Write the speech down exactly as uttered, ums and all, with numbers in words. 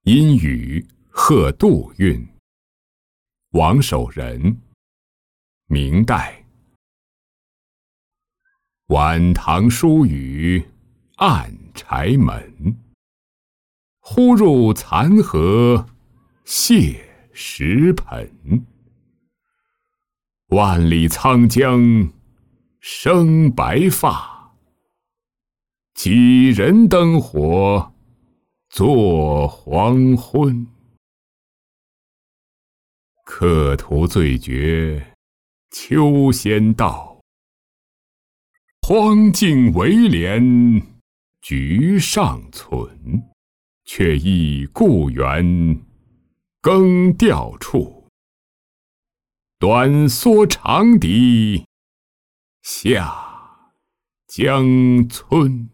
阴雨贺杜韵，王守仁，明代。晚唐疏雨暗柴门，忽入残荷谢石盆。万里沧江生白发，几人灯火作黄昏。客途最绝秋先到，荒径唯怜菊尚存。却忆故园耕调处，短梭长笛下江村。